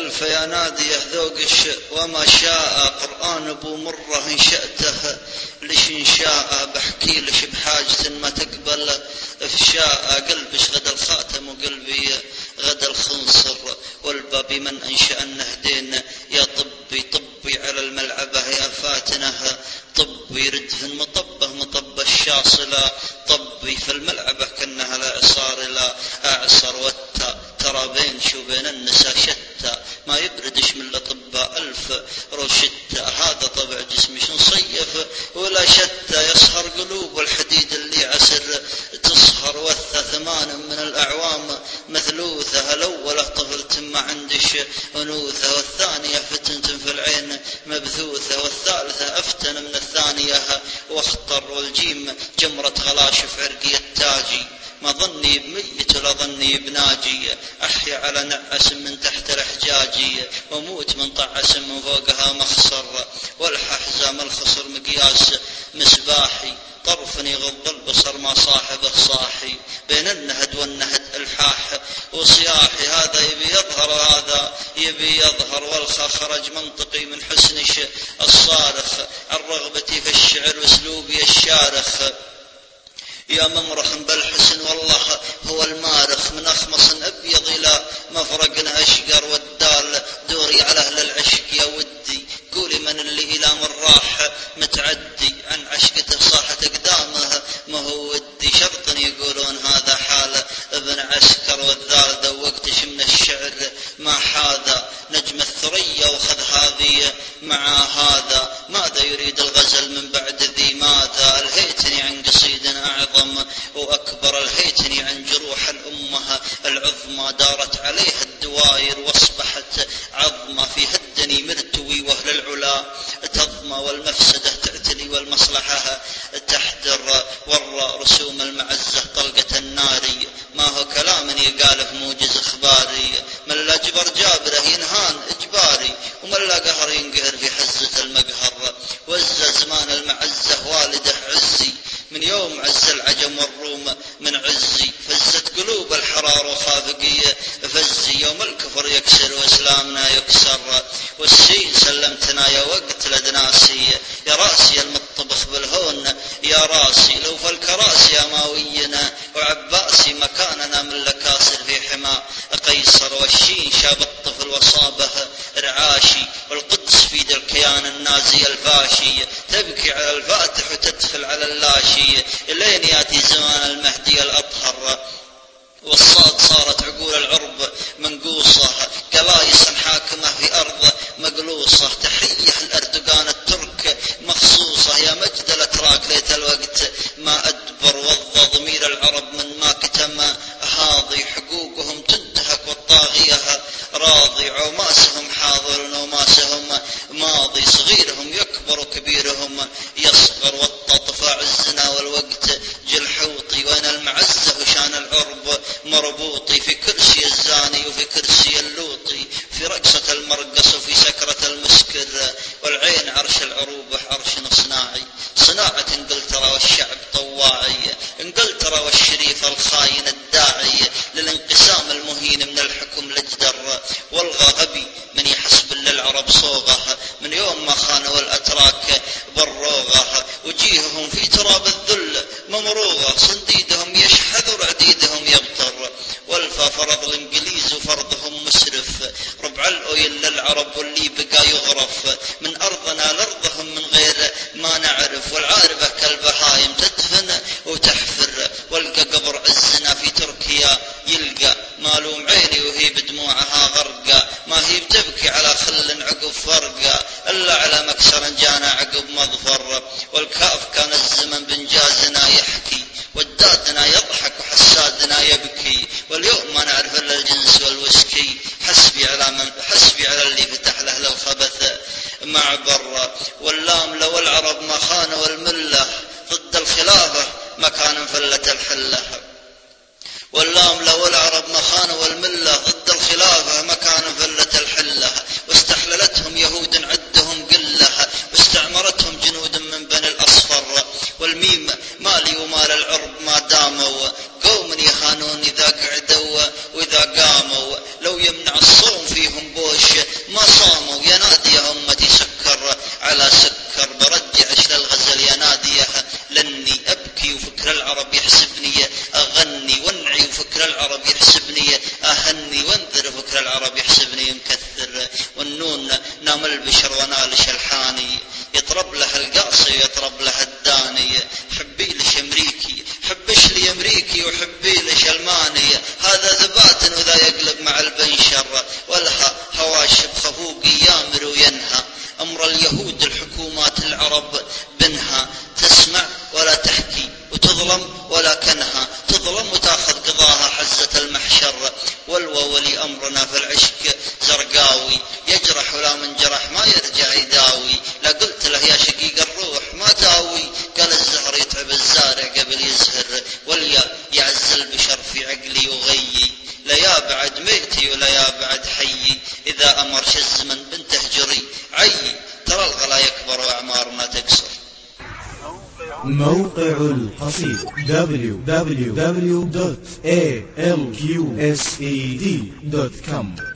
ألف يا ناديه ذوق وما شاء قرآن أبو مرة إن شأته لش إن شاء بحكي لش بحاجة ما تقبل إفشاء قلبش غدا الخاتم وقلبي غدا الخنصر والباب من أنشأ النهدين يا طبي على الملعبة يا فاتنه طبي ردف مطب الشاصلة طبي في الملعبة كأنها لا إعصار لا أعصر والتا ترى بين شو بين النساء شتى ما يبردش من الأطباء ألف روشتة هذا طبع جسمي شو نصيف ولا شتى يصهر قلوب الحديد اللي عسر تصهر وثة 8 من الأعوام مثلوثة الأولى طفلت ما عندش أنوثة والثانية فتنة في العين مبثوثة والثالثة أفتن من الثانية واخطر والجيم جمرة غلاش في عرقي التاجي ما ظني بميت ولا ظني بناجي أحيا على نعس من تحت الأحجاجي وموت من طعس من فوقها مخصر والححزام الخصر مقياس مسباحي طرفني غض البصر ما صاحبه صاحي بين النهد والنهد الحاح وصياحي هذا يبي يظهر وهذا يبي يظهر والخا خرج منطقي من حسن الصارخ عن رغبتي في الشعر واسلوبي الشارخ يا ممرخ بالحسن والله هو المارخ من أخمص أبيض إلى مفرق أشقر والدال دوري على أهل العشق يا ودي قولي من اللي إلى من راح متعدي عن عشقته صاحت أقدامه ما هو ودي شرط يقولون هذا حال ابن عسكر والذال ذوقتش من الشعر ما حاذا نجم الثريا وخذ هذه مع هذا ماذا يريد الغزل من بعد ذي ماذا الهيتني عن قصيد أعظم وأكبر الهيتني عن جروح الأمة العظمى دارت عليها الدوائر واصبحت عظمى في هدني مرتوي وأهل العلا تظمى والمفسدة تعتلي والمصلحة تحدر ورى رسوم المعزة طلقة الناري ما هو كلام يقال في موجز إخباري من لا جبر جابره ينهان إجباري ومن لا قهر ينقهر في حزة المقهر وز زمان المعزة والده عزي من يوم عز العجم والروم من عزي فزت قلوب الحرار وخافقية فزي يوم الكفر يكسر وإسلامنا يكسر والسين سلمتنا يا وقت لدناسي يا راسي المطبخ بالهون يا راسي لو فالكراسي أماوينا وعباسي مكاننا من لكاسر في حماء قيصر والشين شاب الطفل وصابه رعاشي والقدس في ذا الكيان النازي الفاشي تبكي على الفاتح وتدخل على اللاشي إلين يأتي زمان المهدي الأطهر والصاد صارت عقول العرب منقوصة قلايص حاكمة في أرض مقلوصة تحية الأردوغان الترك مخصوصة يا مجد الأتراك ليت الوقت ما أدبر وضى ضمير العرب من ما كتم هاضي حقوقهم تنتهك والطاغية راضي عماسهم حاضر وماسهم ماضي صغيرهم يكبر وكبيرهم يصغر والتطفى عزنا والوقت جلحوطي وين المعزة وشان العرب مربوطي في كرسي الزاني وفي كرسي اللوطي في رقصة المرقص وفي سكرة المسكر والعين عرش العروبة عرش صناعي صناعة انجلترا والشعب طواعي انجلترا والشريف الخاين الداعي للانقسام المهين من الحكم لجدر والغى غبي من يحسب للعرب صوغه من يوم ما خانوا الأتراك بروغه وجيههم في تراب الذل ممروغه صنديدهم يشحذ وعديدهم يبطر والفا فرض الانجليز وفرضهم مسرف ربع الأويل للعرب واللي بقى يغرف من أرضنا لأرضهم من غير ما نعرف والعاربة كالبهايم تدفن وتحفر والقى قبر عزنا في تركيا يلقى مالوم عيني وهي بدموعها غرقة ما هي بتبكي على خل عقب فرقة إلا على مكسر جانا عقب مظفر والكاف كان الزمن بنجازنا يحكي والدادنا يضحك وحسادنا يبكي واليوم ما نعرف إلا الجنس والوسكي حسبي على اللي فتح له الخبث معبر واللام لو العرب ما خانوا الملة ضد الخلافة ما كان فلة الحلة واللام لو العرب ما خانوا الملة ضد الخلافة ما كان فلة الحلة واستحللتهم يهود عدهم قلة واستعمرتهم جنود من بني الأصفر والميم مالي ومال العرب ما داموا قوم يخانون إذا قعدوا وإذا قاموا لو يمنع الصوم فيهم بوش العرب يحسبني مكثر، والنون نام البشر ونالش الحاني، يطرب له القاصي ويطرب له الداني. حبي لش امريكي حبش لي امريكي وحبي لش الماني، هذا ثبات وذا يقلب مع البنشر، ولها هواشب خفوقي يامر وينهى، امر اليهود الحكومات العرب بنها، تسمع ولا تحكي وتظلم ولا كنها، تظلم وتاخذ قضاها حزة المحشر. والولي امرنا في العشق زرقاوي، يجرح ولا من جرح ما يرجع يداوي، لا قلت له يا شقيق الروح ما داوي، قال الزهر يتعب الزارع قبل يزهر، واليا يعز البشر في عقلي وغيي، لا يا بعد ميتي ولا يا بعد حيي، إذا أمرش الزمن بنتهجري عيي، ترى الغلا يكبر وأعمارنا تقصر. موقع القصيد www.alqsed.com